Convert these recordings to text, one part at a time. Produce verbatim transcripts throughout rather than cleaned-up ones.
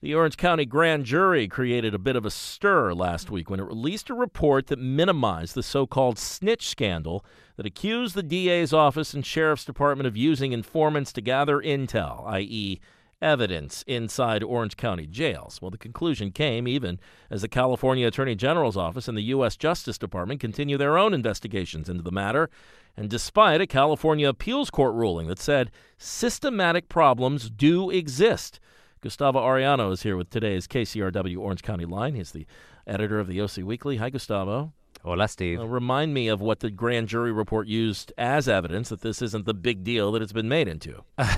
The Orange County grand jury created a bit of a stir last week when it released a report that minimized the so-called snitch scandal that accused the D A's office and Sheriff's Department of using informants to gather intel, that is, evidence inside Orange County jails. Well, the conclusion came even as the California Attorney General's office and the U S Justice Department continue their own investigations into the matter, and despite a California appeals court ruling that said systematic problems do exist. Gustavo Arellano is here with today's K C R W Orange County Line. He's the editor of the O C Weekly. Hi, Gustavo. Hola, Steve. Uh, remind me of what the grand jury report used as evidence that this isn't the big deal that it's been made into.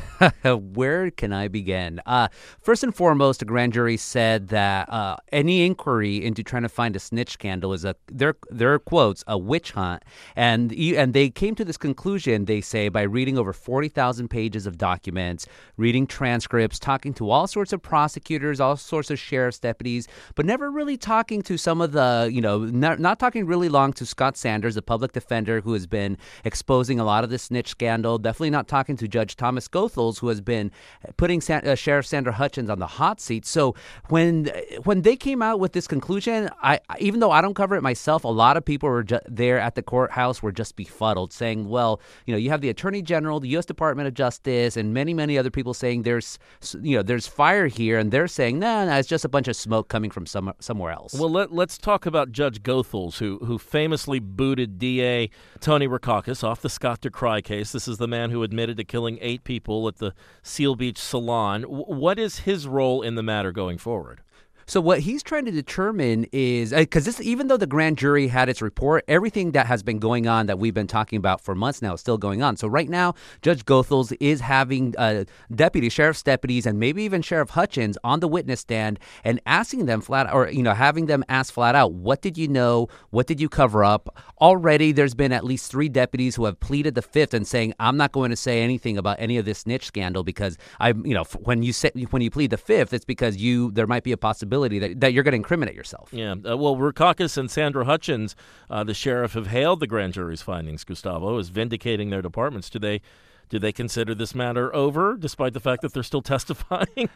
Where can I begin? Uh, first and foremost, the grand jury said that uh, any inquiry into trying to find a snitch scandal is a their their quotes a witch hunt, and and they came to this conclusion. They say by reading over forty thousand pages of documents, reading transcripts, talking to all sorts of prosecutors, all sorts of sheriff's deputies, but never really talking to some of the you know not, not talking really long to Scott Sanders, the public defender who has been exposing a lot of the snitch scandal. Definitely not talking to Judge Thomas Goethals, who has been putting San, uh, Sheriff Sandra Hutchins on the hot seat. So when when they came out with this conclusion, I even though I don't cover it myself, a lot of people were ju- there at the courthouse were just befuddled, saying, well, you know, you have the Attorney General, the U S Department of Justice, and many, many other people saying there's, you know, there's fire here, and they're saying, no, nah, no, nah, it's just a bunch of smoke coming from some, somewhere else. Well, let, let's talk about Judge Goethals, who who famously booted D A Tony Rackauckas off the Scott DeCry case. This is the man who admitted to killing eight people at the Seal Beach Salon. W- what is his role in the matter going forward? So what he's trying to determine is, because this, even though the grand jury had its report, everything that has been going on that we've been talking about for months now is still going on. So right now, Judge Goethals is having uh, deputy sheriff's deputies and maybe even Sheriff Hutchins on the witness stand and asking them flat, or you know, having them ask flat out, what did you know? What did you cover up? Already, there's been at least three deputies who have pleaded the fifth and saying, I'm not going to say anything about any of this snitch scandal because I, you know, when you say, when you plead the fifth, it's because you there might be a possibility That, that you're going to incriminate yourself. Yeah. Uh, well, Rackauckas and Sandra Hutchins, uh, the sheriff, have hailed the grand jury's findings, Gustavo, as vindicating their departments. Do they, do they consider this matter over, despite the fact that they're still testifying?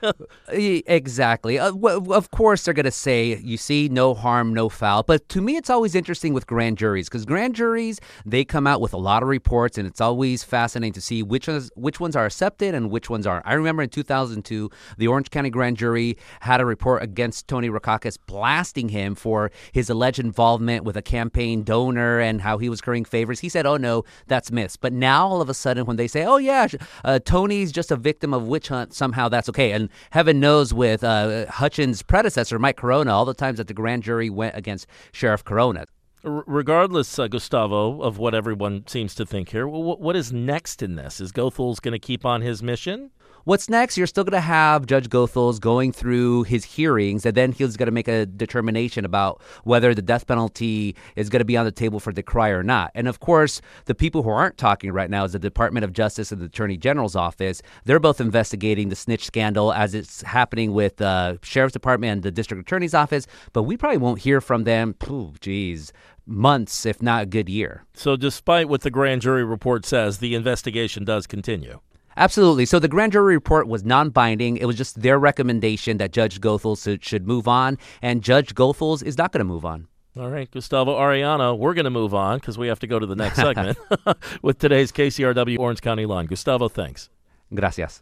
Exactly. Uh, w- of course, they're going to say, you see, no harm, no foul. But to me, it's always interesting with grand juries, because grand juries, they come out with a lot of reports, and it's always fascinating to see which ones, which ones are accepted and which ones aren't. I remember in two thousand two, the Orange County grand jury had a report against Tony Rackauckas, blasting him for his alleged involvement with a campaign donor and how he was currying favors. He said, oh, no, that's missed. But now, all of a sudden, when they say, oh, yeah, uh, Tony's just a victim of witch hunt, somehow that's okay. And heaven knows with uh, Hutchins' predecessor, Mike Corona, all the times that the grand jury went against Sheriff Corona. R- regardless, uh, Gustavo, of what everyone seems to think here, w- what is next in this? Is Goethals going to keep on his mission? What's next? You're still going to have Judge Goethals going through his hearings, and then he's going to make a determination about whether the death penalty is going to be on the table for DeCry or not. And of course, the people who aren't talking right now is the Department of Justice and the Attorney General's office. They're both investigating the snitch scandal as it's happening with the uh, Sheriff's Department and the District Attorney's office, but we probably won't hear from them, oh, geez, months, if not a good year. So despite what the grand jury report says, the investigation does continue. Absolutely. So the grand jury report was non-binding. It was just their recommendation that Judge Goethals should, should move on, and Judge Goethals is not going to move on. All right, Gustavo Arellano, we're going to move on because we have to go to the next segment with today's K C R W Orange County Line. Gustavo, thanks. Gracias.